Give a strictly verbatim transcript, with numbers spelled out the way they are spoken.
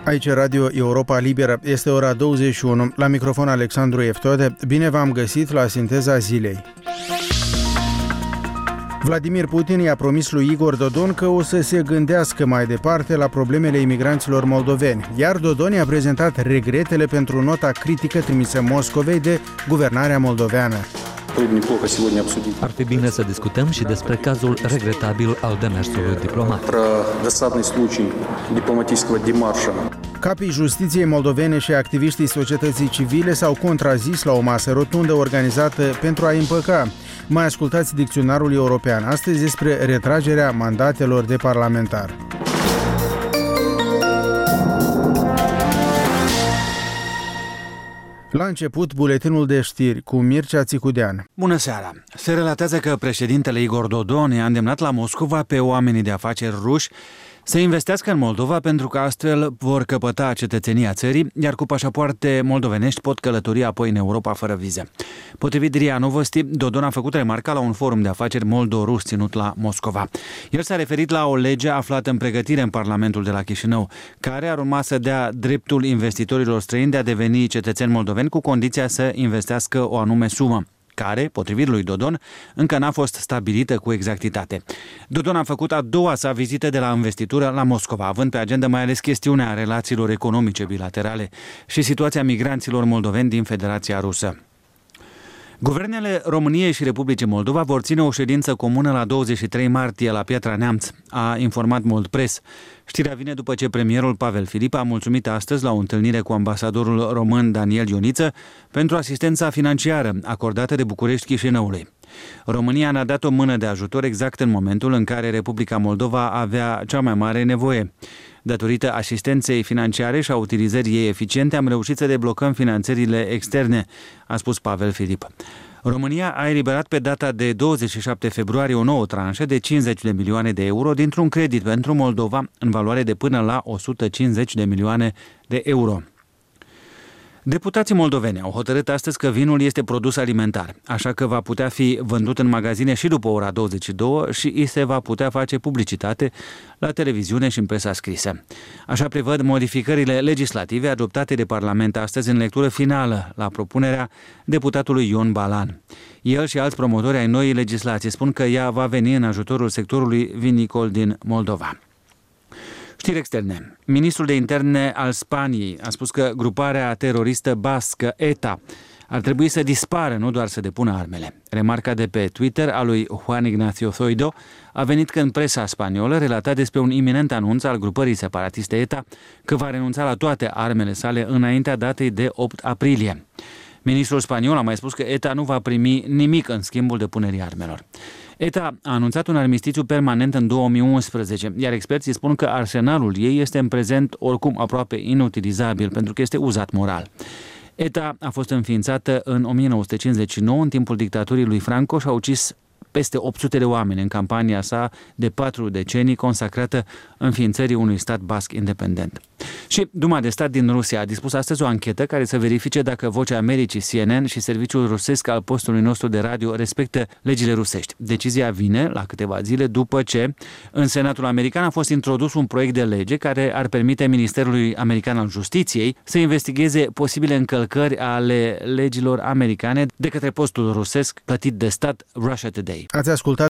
Aici Radio Europa Liberă. Este ora douăzeci și unu. La microfon Alexandru Eftode. Bine v-am găsit la Sinteza Zilei. Vladimir Putin i-a promis lui Igor Dodon că o să se gândească mai departe la problemele imigranților moldoveni, iar Dodon i-a prezentat regretele pentru nota critică trimisă Moscovei de guvernarea moldoveană. Ar fi bine să discutăm și despre cazul regretabil al demersului diplomatic. Capii justiției moldovene și activiștii societății civile s-au contrazis la o masă rotundă organizată pentru a împăca. Mai ascultați dicționarul european astăzi despre retragerea mandatelor de parlamentar. La început, buletinul de știri cu Mircea Țicudean. Bună seara! Se relatează că președintele Igor Dodon i-a îndemnat la Moscova pe oamenii de afaceri ruși să investească în Moldova pentru că astfel vor căpăta cetățenia țării, iar cu pașapoarte moldovenești pot călători apoi în Europa fără vize. Potrivit R I A Novosti, Dodon a făcut remarca la un forum de afaceri moldo-rus ținut la Moscova. El s-a referit la o lege aflată în pregătire în Parlamentul de la Chișinău, care ar urma să dea dreptul investitorilor străini de a deveni cetățeni moldoveni cu condiția să investească o anume sumă, care, potrivit lui Dodon, încă n-a fost stabilită cu exactitate. Dodon a făcut a doua sa vizită de la investitură la Moscova, având pe agenda mai ales chestiunea relațiilor economice bilaterale și situația migranților moldoveni din Federația Rusă. Guvernele României și Republicii Moldova vor ține o ședință comună la douăzeci și trei martie la Piatra Neamț, a informat Moldpress. Știrea vine după ce premierul Pavel Filip a mulțumit astăzi la o întâlnire cu ambasadorul român Daniel Ioniță pentru asistența financiară acordată de București Chișinăului. România ne-a dat o mână de ajutor exact în momentul în care Republica Moldova avea cea mai mare nevoie. Datorită asistenței financiare și a utilizării ei eficiente, am reușit să deblocăm finanțările externe, a spus Pavel Filip. România a eliberat pe data de douăzeci și șapte februarie o nouă tranșă de cincizeci de milioane de euro dintr-un credit pentru Moldova în valoare de până la o sută cincizeci de milioane de euro. Deputații moldoveni au hotărât astăzi că vinul este produs alimentar, așa că va putea fi vândut în magazine și după ora douăzeci și două și îi se va putea face publicitate la televiziune și în presa scrisă. Așa prevăd modificările legislative adoptate de Parlament astăzi în lectură finală la propunerea deputatului Ion Balan. El și alți promotori ai noii legislații spun că ea va veni în ajutorul sectorului vinicol din Moldova. Știri externe. Ministrul de interne al Spaniei a spus că gruparea teroristă bască E T A ar trebui să dispară, nu doar să depună armele. Remarca de pe Twitter a lui Juan Ignacio Zoido a venit când presa spaniolă relata despre un iminent anunț al grupării separatiste E T A că va renunța la toate armele sale înaintea datei de opt aprilie. Ministrul spaniol a mai spus că E T A nu va primi nimic în schimbul depunerii armelor. E T A a anunțat un armistițiu permanent în două mii unsprezece, iar experții spun că arsenalul ei este în prezent oricum aproape inutilizabil pentru că este uzat moral. E T A a fost înființată în o mie nouă sute cincizeci și nouă în timpul dictaturii lui Franco și a ucis peste opt sute de oameni în campania sa de patru decenii consacrată înființării unui stat basc independent. Și Duma de Stat din Rusia a dispus astăzi o anchetă care să verifice dacă Vocea Americii, C N N și serviciul rusesc al postului nostru de radio respectă legile rusești. Decizia vine la câteva zile după ce în Senatul American a fost introdus un proiect de lege care ar permite Ministerului American al Justiției să investigheze posibile încălcări ale legilor americane de către postul rusesc plătit de stat Russia Today. Ați ascultat